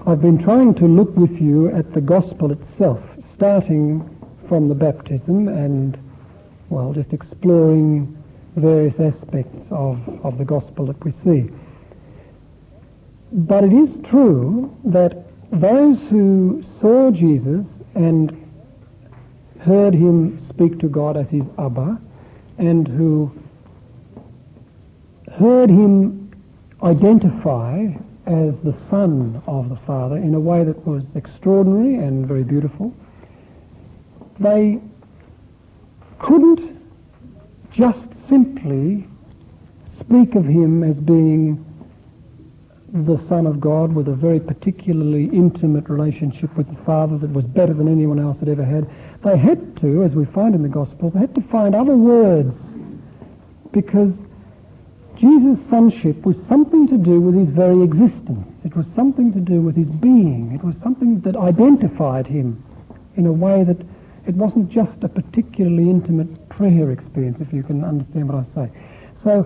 I've been trying to look with you at the gospel itself, starting from the baptism and, well, just exploring various aspects of the gospel that we see. But it is true that those who saw Jesus and heard him speak to God as his Abba, and who heard him identify as the Son of the Father in a way that was extraordinary and very beautiful, they couldn't just simply speak of him as being the Son of God with a very particularly intimate relationship with the Father that was better than anyone else had ever had. They had to, as we find in the Gospels, they had to find other words, because Jesus' sonship was something to do with his very existence. It was something to do with his being. It was something that identified him in a way that it wasn't just a particularly intimate prayer experience, if you can understand what I say. So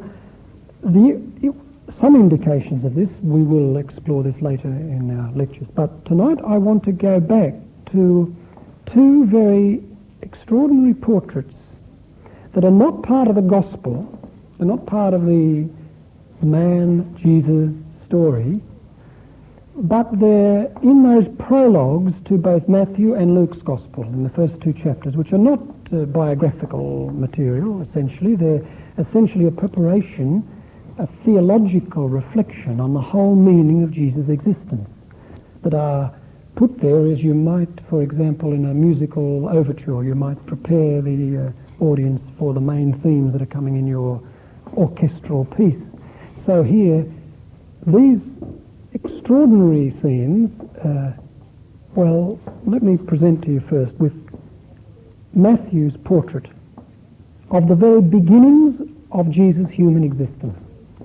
some indications of this, we will explore this later in our lectures. But tonight I want to go back to two very extraordinary portraits that are not part of the gospel, they're not part of the man Jesus story, but they're in those prologues to both Matthew and Luke's gospel in the first two chapters, which are not biographical material, essentially. They're essentially a preparation, a theological reflection on the whole meaning of Jesus' existence, that are put there as you might, for example, in a musical overture, you might prepare the audience for the main themes that are coming in your orchestral piece. So here, these extraordinary themes, well, let me present to you first with Matthew's portrait of the very beginnings of Jesus' human existence.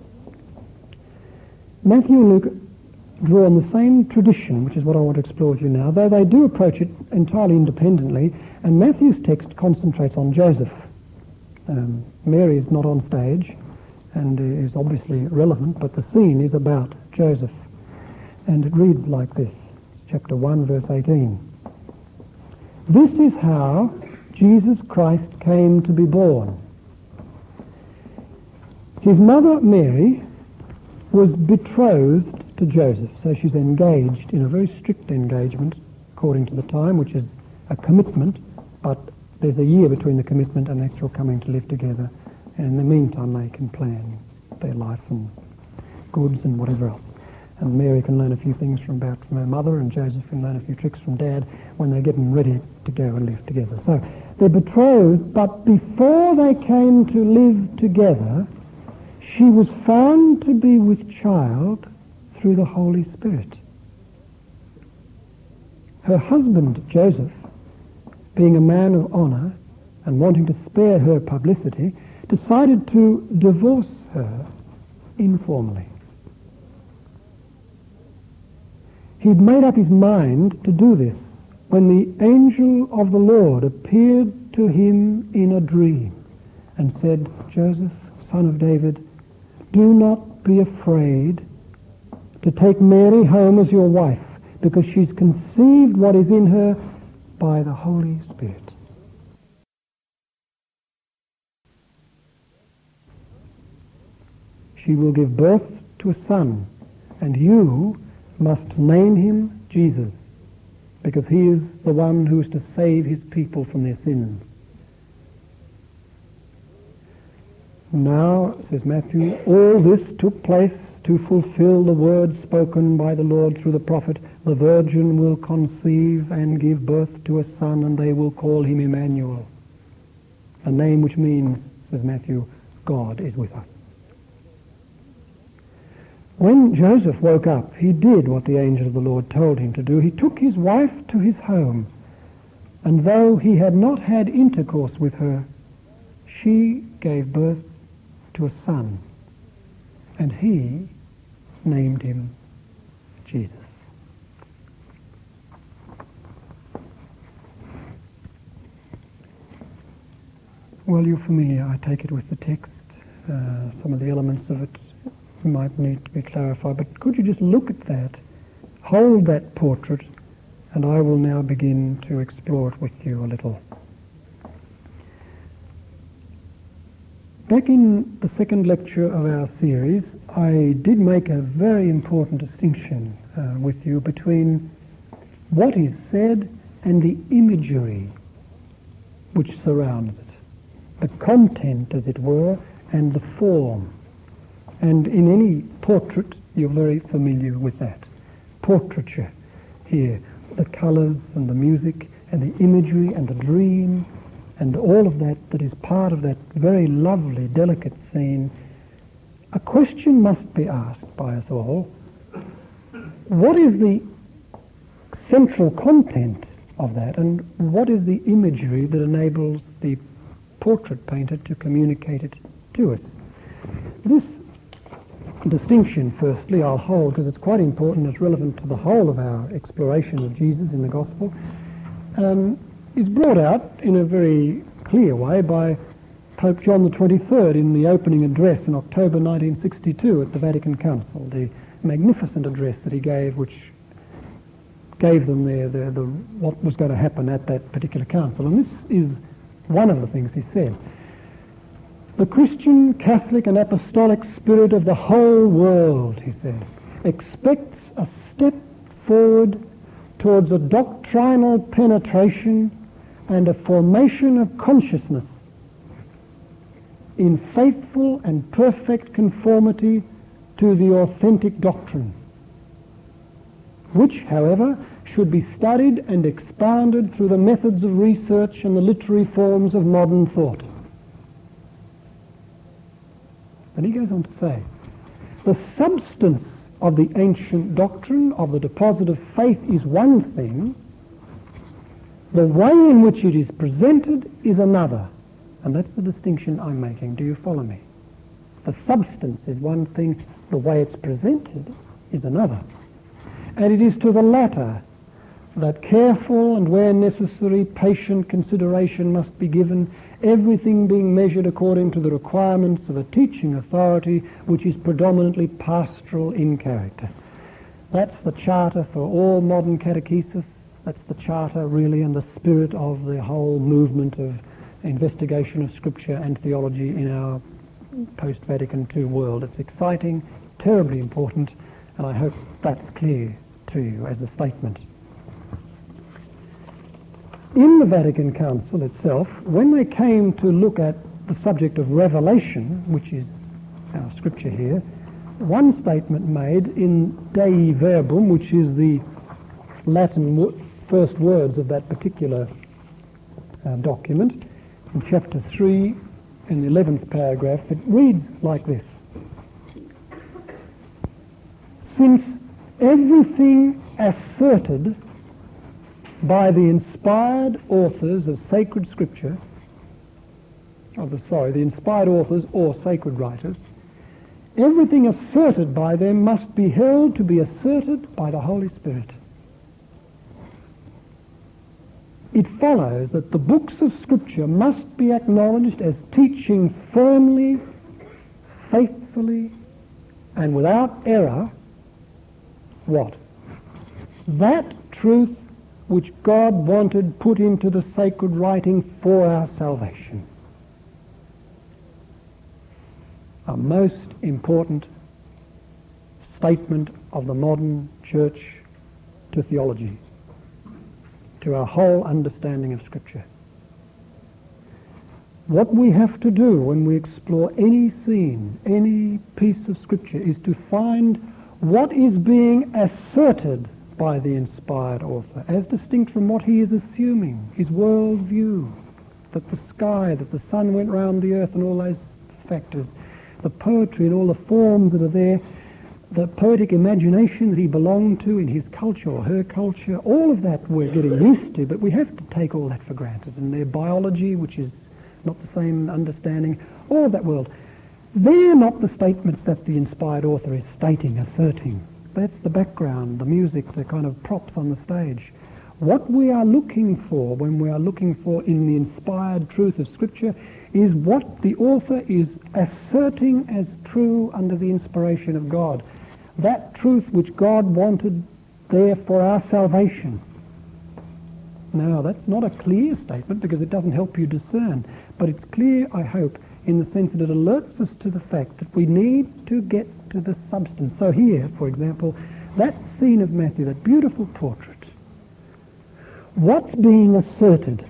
Matthew and Luke draw on the same tradition, which is what I want to explore with you now, though they do approach it entirely independently, and Matthew's text concentrates on Joseph. Mary is not on stage and is obviously relevant, but the scene is about Joseph. And it reads like this, chapter 1, verse 18. This is how Jesus Christ came to be born. His mother, Mary, was betrothed to Joseph, so she's engaged in a very strict engagement according to the time, which is a commitment, but there's a year between the commitment and actual coming to live together, and in the meantime they can plan their life and goods and whatever else. And Mary can learn a few things from her mother, and Joseph can learn a few tricks from Dad when they're getting ready to go and live together. So they're betrothed, but before they came to live together, she was found to be with child through the Holy Spirit. Her husband, Joseph, being a man of honor and wanting to spare her publicity, decided to divorce her informally. He'd made up his mind to do this when the angel of the Lord appeared to him in a dream and said, Joseph, son of David, do not be afraid to take Mary home as your wife, because she's conceived what is in her by the Holy Spirit. She will give birth to a son, and you must name him Jesus, because he is the one who is to save his people from their sins. Now, says Matthew, all this took place to fulfill the words spoken by the Lord through the prophet, the virgin will conceive and give birth to a son, and they will call him Emmanuel, a name which means, says Matthew, God is with us. When Joseph woke up, he did what the angel of the Lord told him to do. He took his wife to his home, and though he had not had intercourse with her, she gave birth to a son, and he named him Jesus. Well, you're familiar, I take it, with the text. Some of the elements of it might need to be clarified, but could you just look at that hold that portrait, and I will now begin to explore it with you a little. Back in the second lecture of our series, I did make a very important distinction with you between what is said and the imagery which surrounds it. The content, as it were, and the form. And in any portrait, you're very familiar with that. Portraiture here, the colours and the music and the imagery and the dream and all of that is part of that very lovely, delicate scene. A question must be asked by us all. What is the central content of that, and what is the imagery that enables the portrait painter to communicate it to us? This distinction, firstly, I'll hold because it's quite important, it's relevant to the whole of our exploration of Jesus in the Gospel, is brought out in a very clear way by Pope John the 23rd in the opening address in October 1962 at the Vatican Council, the magnificent address that he gave, which gave them what was going to happen at that particular council. And this is one of the things he said. The Christian, Catholic and Apostolic spirit of the whole world, he said, expects a step forward towards a doctrinal penetration and a formation of consciousness in faithful and perfect conformity to the authentic doctrine, which, however, should be studied and expounded through the methods of research and the literary forms of modern thought. And he goes on to say, the substance of the ancient doctrine of the deposit of faith is one thing, the way in which it is presented is another. And that's the distinction I'm making. Do you follow me? The substance is one thing, the way it's presented is another. And it is to the latter that careful and, where necessary, patient consideration must be given, everything being measured according to the requirements of a teaching authority which is predominantly pastoral in character. That's the charter for all modern catechesis. That's the charter, really, and the spirit of the whole movement of investigation of Scripture and theology in our post-Vatican II world. It's exciting, terribly important, and I hope that's clear to you as a statement. In the Vatican Council itself, when they came to look at the subject of revelation, which is our scripture here, one statement made in Dei Verbum, which is the Latin first words of that particular document, in chapter 3, in the 11th paragraph, it reads like this. Since everything asserted by the inspired authors of sacred scripture, the inspired authors or sacred writers, everything asserted by them must be held to be asserted by the Holy Spirit. It follows that the books of Scripture must be acknowledged as teaching firmly, faithfully, and without error, what? That truth which God wanted put into the sacred writing for our salvation. A most important statement of the modern church to theology, to our whole understanding of Scripture. What we have to do when we explore any scene, any piece of Scripture, is to find what is being asserted by the inspired author, as distinct from what he is assuming, his world view, that the sky, that the sun went round the earth and all those factors, the poetry and all the forms that are there, the poetic imagination that he belonged to in his culture or her culture, all of that we're getting used to, but we have to take all that for granted. And their biology, which is not the same understanding, all of that world, they're not the statements that the inspired author is stating, asserting. That's the background, the music, the kind of props on the stage. What we are looking for when we are looking for in the inspired truth of Scripture is what the author is asserting as true under the inspiration of God. That truth which God wanted there for our salvation. Now, that's not a clear statement because it doesn't help you discern, but it's clear, I hope, in the sense that it alerts us to the fact that we need to get to the substance. So here, for example, that scene of Matthew, that beautiful portrait, what's being asserted?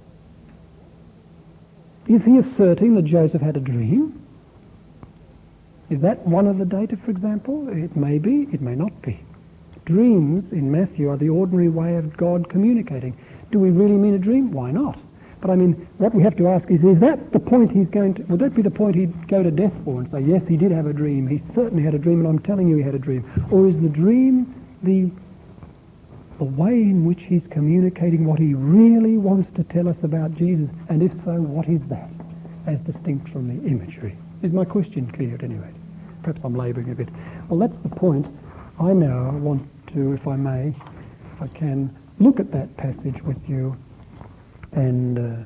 Is he asserting that Joseph had a dream? Is that one of the data, for example? It may be, it may not be. Dreams in Matthew are the ordinary way of God communicating. Do we really mean a dream? Why not? But I mean, what we have to ask is that the point he's going to, would that be the point he'd go to death for and say, yes, he did have a dream, he certainly had a dream, and I'm telling you he had a dream? Or is the dream the way in which he's communicating what he really wants to tell us about Jesus? And if so, what is that, as distinct from the imagery? Is my question clear at any rate? Perhaps I'm labouring a bit. Well, that's the point. I now want to, if I may, if I can, look at that passage with you and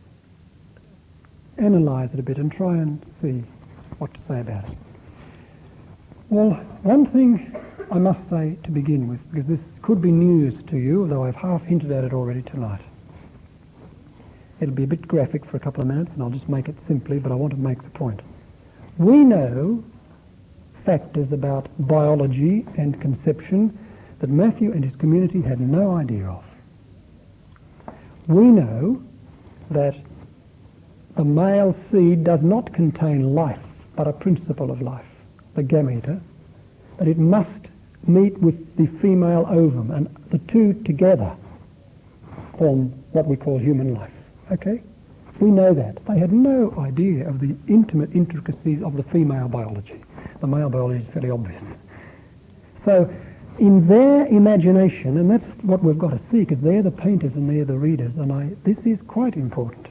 analyse it a bit and try and see what to say about it. Well, one thing I must say to begin with, because this could be news to you, though I've half hinted at it already tonight. It'll be a bit graphic for a couple of minutes, and I'll just make it simply, but I want to make the point. We know factors about biology and conception that Matthew and his community had no idea of. We know that the male seed does not contain life, but a principle of life, the gamete, that it must meet with the female ovum, and the two together form what we call human life. Okay? We know that. They had no idea of the intimate intricacies of the female biology. The male biology is fairly obvious. So, in their imagination, and that's what we've got to see, because they're the painters and they're the readers, and this is quite important.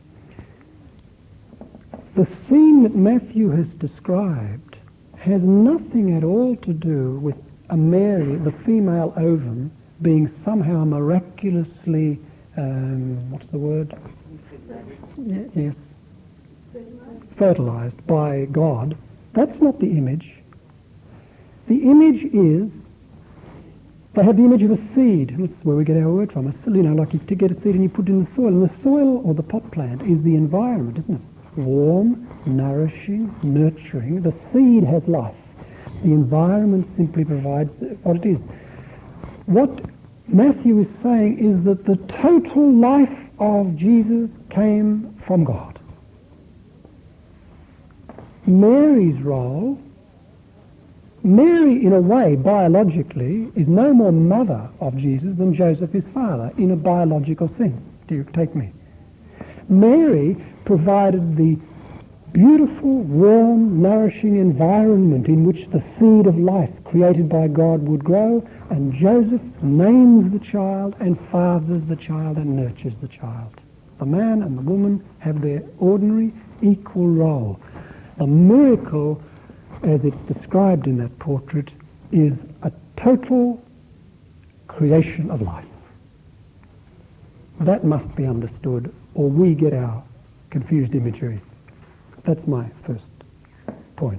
The scene that Matthew has described has nothing at all to do with a Mary, the female ovum, being somehow miraculously, what's the word? Yes. Fertilized by God. That's not the image. The image is, they have the image of a seed. That's where we get our word from. You know, like to get a seed and you put it in the soil. And the soil, or the pot plant, is the environment, isn't it? Warm, nourishing, nurturing. The seed has life. The environment simply provides what it is. What Matthew is saying is that the total life of Jesus came from God. Mary's role, Mary in a way, biologically, is no more mother of Jesus than Joseph is father, in a biological sense. Do you take me? Mary provided the beautiful, warm, nourishing environment in which the seed of life created by God would grow, and Joseph names the child and fathers the child and nurtures the child. The man and the woman have their ordinary, equal role. The miracle, as it's described in that portrait, is a total creation of life. That must be understood, or we get our confused imagery. That's my first point.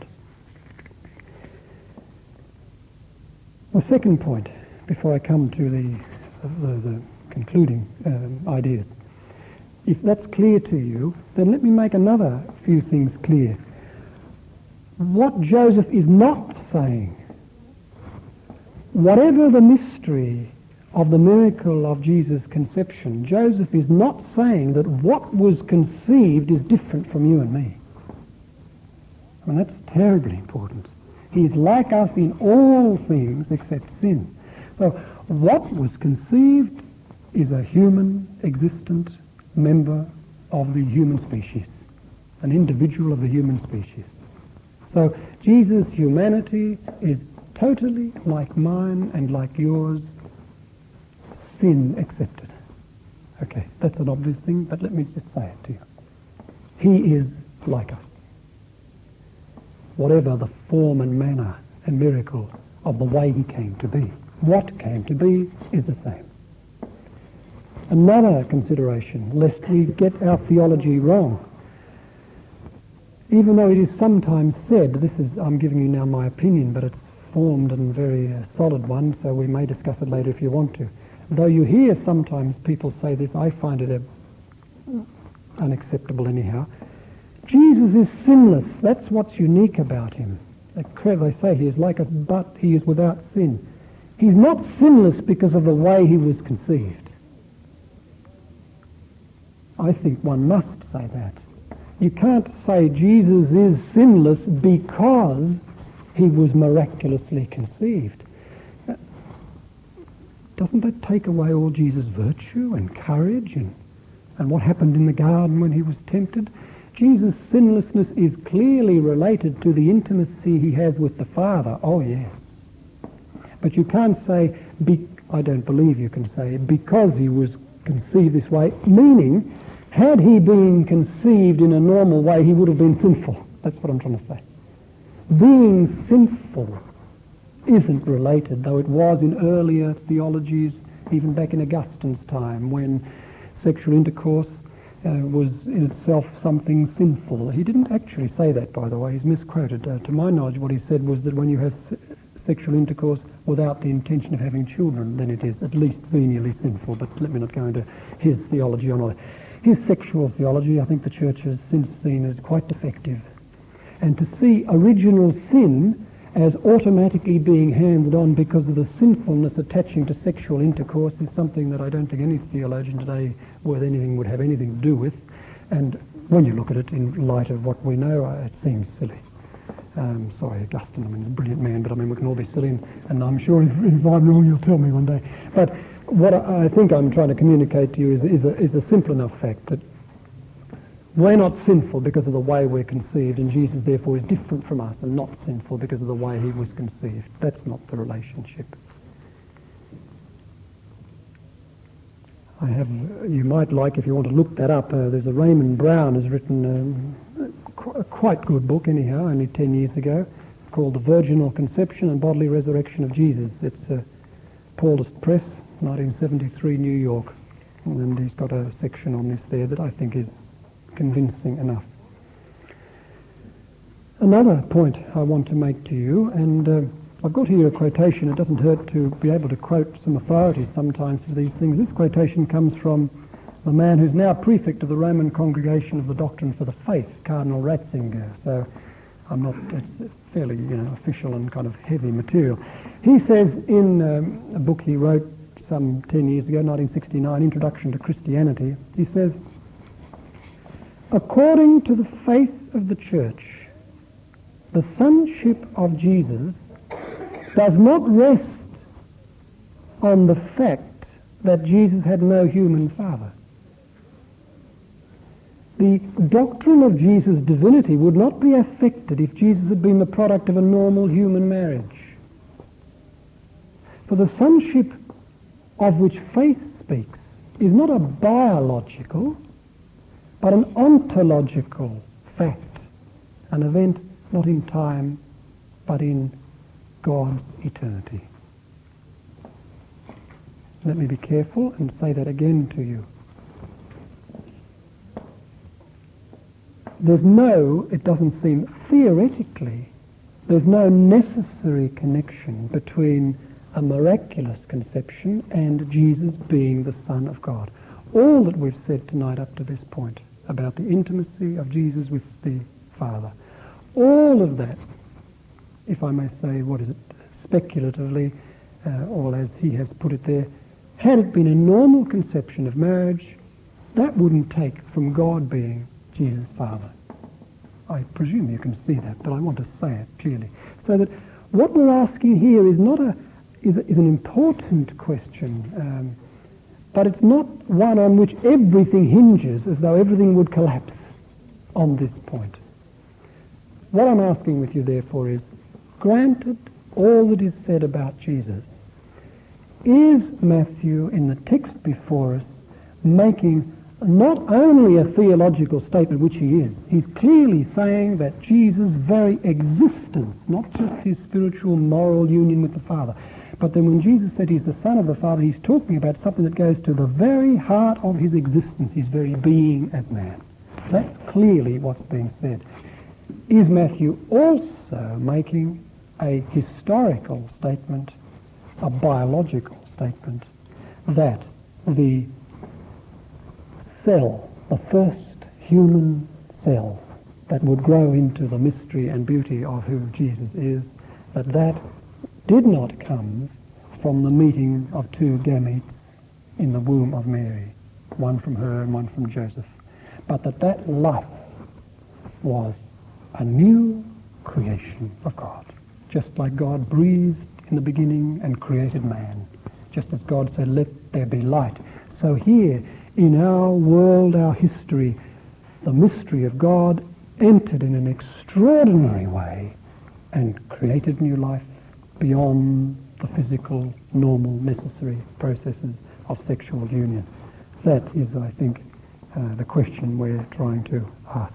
The second point, before I come to the concluding ideas. If that's clear to you, then let me make another few things clear. What Joseph is not saying, whatever the mystery of the miracle of Jesus' conception, Joseph is not saying that what was conceived is different from you and me. I mean, that's terribly important. He is like us in all things except sin. So what was conceived is a human, existent member of the human species, an individual of the human species. So Jesus' humanity is totally like mine and like yours, sin accepted. Okay, that's an obvious thing, but let me just say it to you. He is like us. Whatever the form and manner and miracle of the way he came to be, what came to be is the same. Another consideration, lest we get our theology wrong. Even though it is sometimes said, I'm giving you now my opinion, but it's formed and very solid one, so we may discuss it later if you want to. Though you hear sometimes people say this, I find it unacceptable anyhow. Jesus is sinless. That's what's unique about him. They say he is like us, but he is without sin. He's not sinless because of the way he was conceived. I think one must say that. You can't say Jesus is sinless because he was miraculously conceived. Doesn't that take away all Jesus' virtue and courage and what happened in the garden when he was tempted? Jesus' sinlessness is clearly related to the intimacy he has with the Father. Oh, yes. But you can't say, I don't believe you can say, because he was conceived this way, meaning, had he been conceived in a normal way, he would have been sinful. That's what I'm trying to say. Being sinful isn't related, though it was in earlier theologies, even back in Augustine's time, when sexual intercourse was in itself something sinful. He didn't actually say that, by the way. He's misquoted. To my knowledge, what he said was that when you have sexual intercourse without the intention of having children, then it is at least venially sinful. But let me not go into his theology on it. His sexual theology, I think the Church has since seen as quite defective. And to see original sin as automatically being handed on because of the sinfulness attaching to sexual intercourse is something that I don't think any theologian today worth anything would have anything to do with. And when you look at it in light of what we know, it seems silly. Sorry, Augustine, he's a brilliant man, but we can all be silly, and I'm sure if I'm wrong, you'll tell me one day. But what I think I'm trying to communicate to you is a simple enough fact that we're not sinful because of the way we're conceived, and Jesus therefore is different from us and not sinful because of the way he was conceived. That's not the relationship. You might like, if you want to look that up, there's a Raymond Brown has written a quite good book anyhow, only 10 years ago, called The Virginal Conception and Bodily Resurrection of Jesus. It's Paulist Press, 1973, New York. And he's got a section on this there that I think is convincing enough. Another point I want to make to you, and I've got here a quotation. It doesn't hurt to be able to quote some authorities sometimes for these things. This quotation comes from the man who's now prefect of the Roman Congregation of the Doctrine for the Faith, Cardinal Ratzinger. So it's fairly official and kind of heavy material. He says in a book he wrote some 10 years ago, 1969, Introduction to Christianity, he says, according to the faith of the Church, the sonship of Jesus does not rest on the fact that Jesus had no human father. The doctrine of Jesus' divinity would not be affected if Jesus had been the product of a normal human marriage. For the sonship of which faith speaks is not a biological, but an ontological fact, an event not in time, but in God's eternity. Let me be careful and say that again to you. It doesn't seem theoretically, there's no necessary connection between a miraculous conception and Jesus being the Son of God. All that we've said tonight up to this point about the intimacy of Jesus with the Father, all of that, if I may say, speculatively, or as he has put it there, had it been a normal conception of marriage, that wouldn't take from God being Jesus' Father. I presume you can see that, but I want to say it clearly. So that what we're asking here is an important question, but it's not one on which everything hinges, as though everything would collapse on this point. What I'm asking with you, therefore, is, granted all that is said about Jesus, is Matthew, in the text before us, making not only a theological statement, which he is, he's clearly saying that Jesus' very existence, not just his spiritual moral union with the Father, but then when Jesus said he's the Son of the Father, he's talking about something that goes to the very heart of his existence, his very being as man. That's clearly what's being said. Is Matthew also making a historical statement, a biological statement, that the cell, the first human cell that would grow into the mystery and beauty of who Jesus is, that did not come from the meeting of two gametes in the womb of Mary, one from her and one from Joseph, but that life was a new creation of God, just like God breathed in the beginning and created man, just as God said, let there be light. So here, in our world, our history, the mystery of God entered in an extraordinary way and created new life beyond the physical, normal, necessary processes of sexual union. That is, I think, the question we're trying to ask.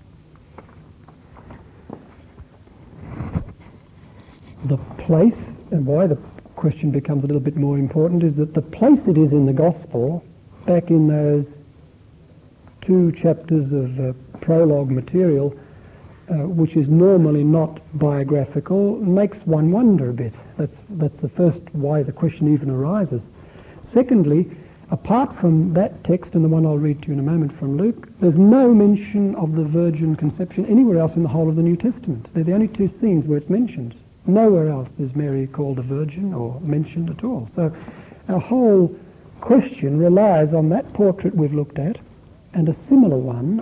The place, and why the question becomes a little bit more important, is that the place it is in the Gospel, back in those 2 chapters of prologue material, which is normally not biographical, makes one wonder a bit. That's the first why the question even arises. Secondly, apart from that text and the one I'll read to you in a moment from Luke, there's no mention of the virgin conception anywhere else in the whole of the New Testament. They're the only 2 scenes where it's mentioned. Nowhere else is Mary called a virgin or mentioned at all. So our whole question relies on that portrait we've looked at and a similar one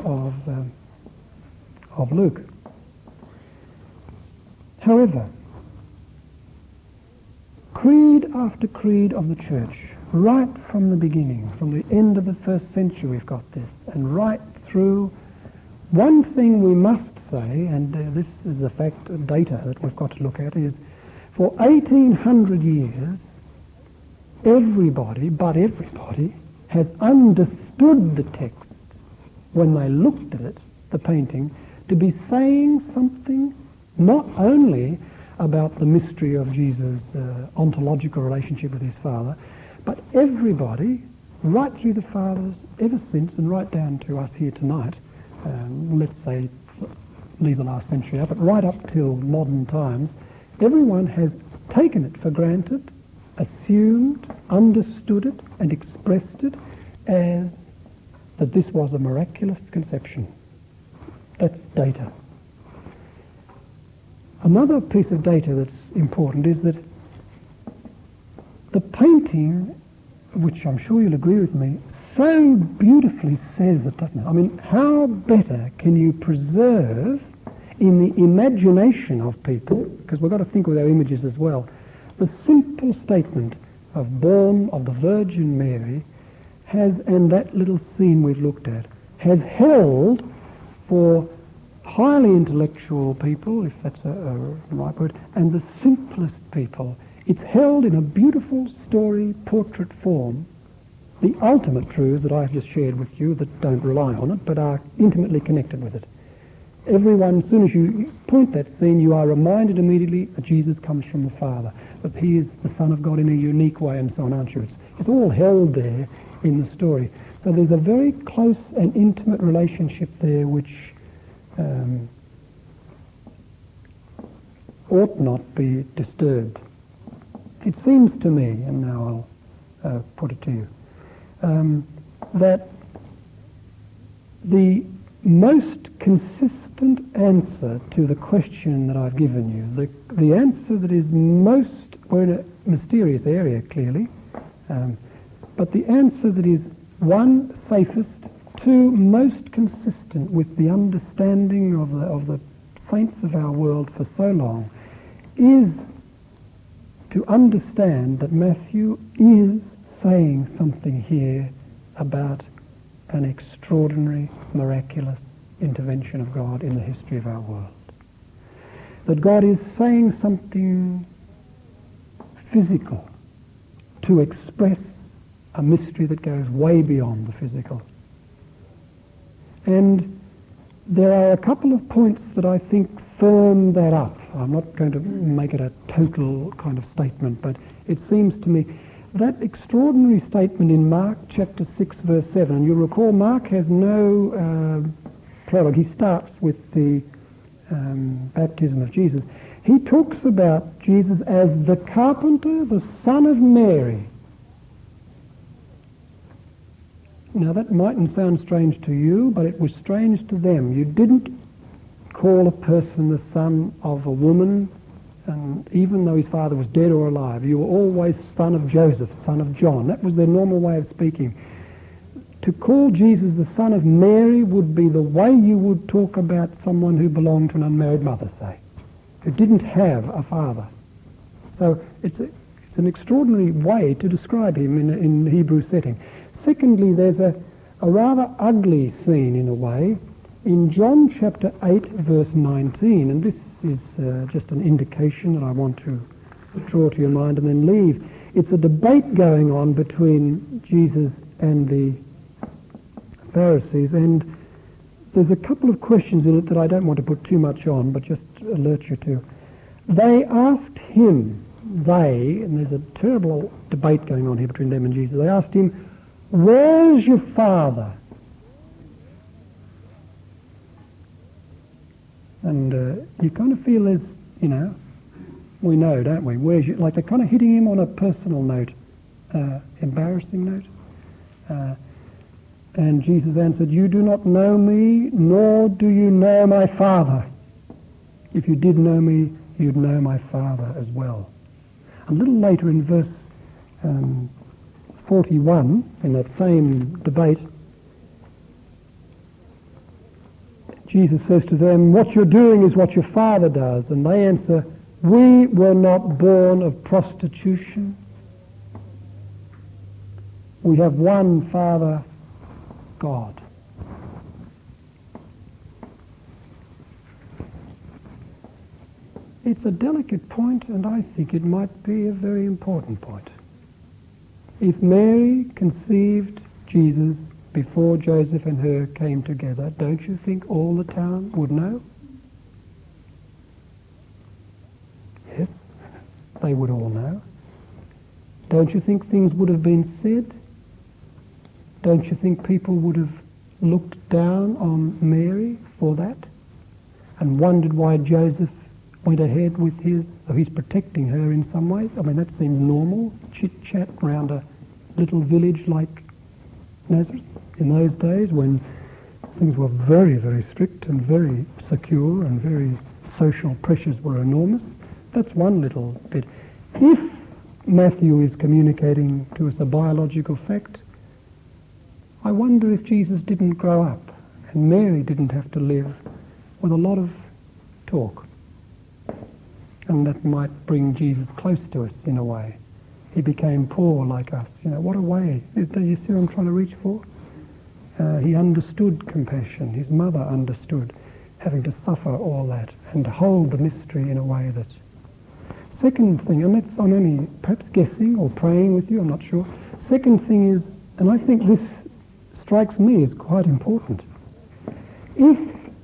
of Luke. However, creed after creed of the church, right from the beginning, from the end of the 1st century we've got this, and right through, one thing we must say, and this is the fact, data that we've got to look at, is for 1800 years, everybody has understood the text when they looked at it, the painting, to be saying something not only about the mystery of Jesus' ontological relationship with his Father, but everybody, right through the Fathers, ever since, and right down to us here tonight, let's say, leave the last century out, but right up till modern times, everyone has taken it for granted, assumed, understood it, and expressed it as that this was a miraculous conception. That's data. Another piece of data that's important is that the painting, which I'm sure you'll agree with me, so beautifully says it, doesn't it? I mean, how better can you preserve in the imagination of people, because we've got to think with our images as well, the simple statement of the Virgin Mary has, and that little scene we've looked at, has held for highly intellectual people, if that's a right word, and the simplest people. It's held in a beautiful story portrait form, the ultimate truths that I've just shared with you that don't rely on it, but are intimately connected with it. Everyone, as soon as you point that scene, you are reminded immediately that Jesus comes from the Father, that he is the Son of God in a unique way, and so on, aren't you? It's all held there in the story. So there's a very close and intimate relationship there which ought not be disturbed. It seems to me, and now I'll put it to you, that the most consistent answer to the question that I've given you, the answer that is most, we're in a mysterious area clearly, but the answer that is, 1, safest, 2, most consistent with the understanding of the saints of our world for so long, is to understand that Matthew is saying something here about an extraordinary, miraculous intervention of God in the history of our world. That God is saying something physical to express a mystery that goes way beyond the physical. And there are a couple of points that I think firm that up. I'm not going to make it a total kind of statement, but it seems to me that extraordinary statement in Mark chapter 6 verse 7, and you'll recall Mark has no prologue. He starts with the baptism of Jesus. he talks about Jesus as the carpenter, the son of Mary. Now that mightn't sound strange to you, but it was strange to them. You didn't call a person the son of a woman, and even though his father was dead or alive, you were always son of Joseph, son of John. That was their normal way of speaking. To call Jesus the son of Mary would be the way you would talk about someone who belonged to an unmarried mother, say, who didn't have a father. So it's an extraordinary way to describe him in the Hebrew setting. Secondly, there's a rather ugly scene in a way in John chapter 8 verse 19, and this is just an indication that I want to draw to your mind and then leave. It's a debate going on between Jesus and the Pharisees, and there's a couple of questions in it that I don't want to put too much on, but just alert you to. They asked him, and there's a terrible debate going on here between them and Jesus, they asked him, "Where's your father?" And you kind of feel there's, we know, don't we? Like they're kind of hitting him on a personal note, embarrassing note. And Jesus answered, "You do not know me, nor do you know my Father. If you did know me, you'd know my Father as well." A little later in verse 41, in that same debate, Jesus says to them, "What you're doing is what your father does." And they answer, "We were not born of prostitution. We have one Father, God." It's a delicate point, and I think it might be a very important point. If Mary conceived Jesus before Joseph and her came together, don't you think all the town would know? Yes, they would all know. Don't you think things would have been said? Don't you think people would have looked down on Mary for that and wondered why Joseph went ahead with he's protecting her in some ways? I mean, that seems normal, chit-chat around a little village like Nazareth in those days when things were very, very strict and very secure and very social pressures were enormous. That's one little bit. If Matthew is communicating to us a biological fact, I wonder if Jesus didn't grow up and Mary didn't have to live with a lot of talk. And that might bring Jesus close to us in a way. He became poor like us. What a way. Do you see what I'm trying to reach for? He understood compassion. His mother understood having to suffer all that and to hold the mystery in a way that... Second thing, and I'm only perhaps guessing or praying with you, I'm not sure. Second thing is, and I think this strikes me as quite important. If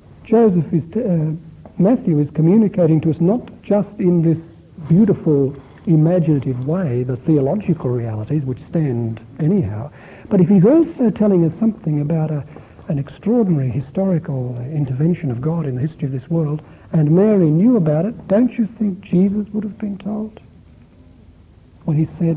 Matthew is communicating to us not just in this beautiful imaginative way, the theological realities which stand anyhow, but if he's also telling us something about an extraordinary historical intervention of God in the history of this world, and Mary knew about it, don't you think Jesus would have been told? When he said,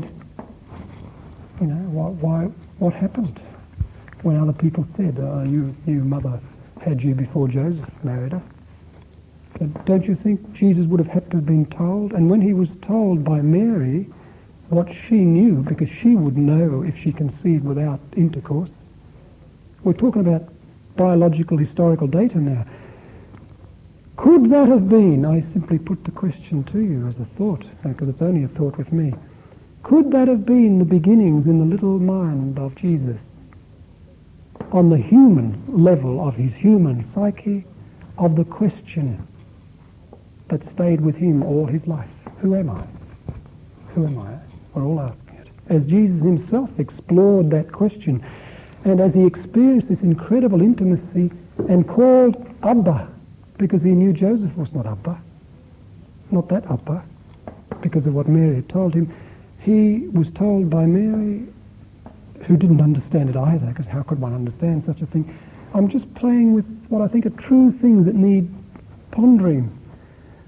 what happened? When other people said, your mother had you before Joseph married her. Don't you think Jesus would have had to have been told? And when he was told by Mary what she knew, because she would know if she conceived without intercourse. We're talking about biological historical data now. Could that have been, I simply put the question to you as a thought, because it's only a thought with me, could that have been the beginnings in the little mind of Jesus on the human level of his human psyche of the question that stayed with him all his life? Who am I? Who am I? We're all asking it. As Jesus himself explored that question, and as he experienced this incredible intimacy and called Abba, because he knew Joseph was not Abba, not that Abba, because of what Mary had told him, he was told by Mary, who didn't understand it either, because how could one understand such a thing? I'm just playing with what I think are true things that need pondering.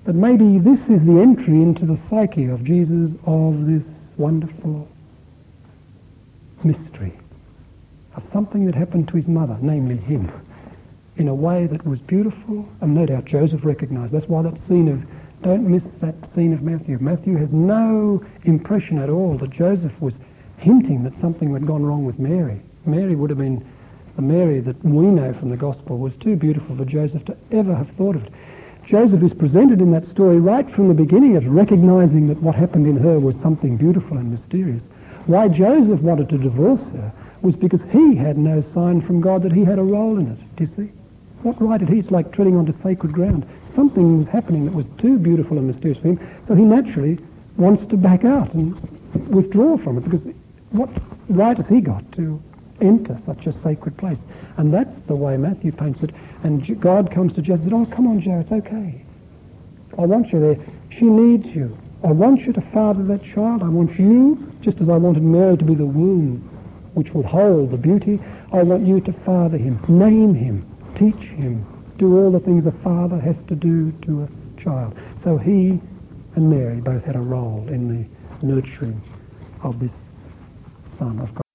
But maybe this is the entry into the psyche of Jesus, of this wonderful mystery of something that happened to his mother, namely him, in a way that was beautiful, and no doubt Joseph recognised. That's why that scene of, don't miss that scene of Matthew. Matthew has no impression at all that Joseph was hinting that something had gone wrong with Mary. Mary would have been, the Mary that we know from the Gospel was too beautiful for Joseph to ever have thought of it. Joseph is presented in that story right from the beginning as recognising that what happened in her was something beautiful and mysterious. Why Joseph wanted to divorce her was because he had no sign from God that he had a role in it. Do you see? What right had he? It's like treading onto sacred ground. Something was happening that was too beautiful and mysterious for him, so he naturally wants to back out and withdraw from it, because what right has he got to enter such a sacred place? And that's the way Matthew paints it. And God comes to Joseph and says, oh, come on, Joe, it's okay. I want you there. She needs you. I want you to father that child. I want you, just as I wanted Mary to be the womb which would hold the beauty, I want you to father him, name him, teach him, do all the things a father has to do to a child. So he and Mary both had a role in the nurturing of this Son of God.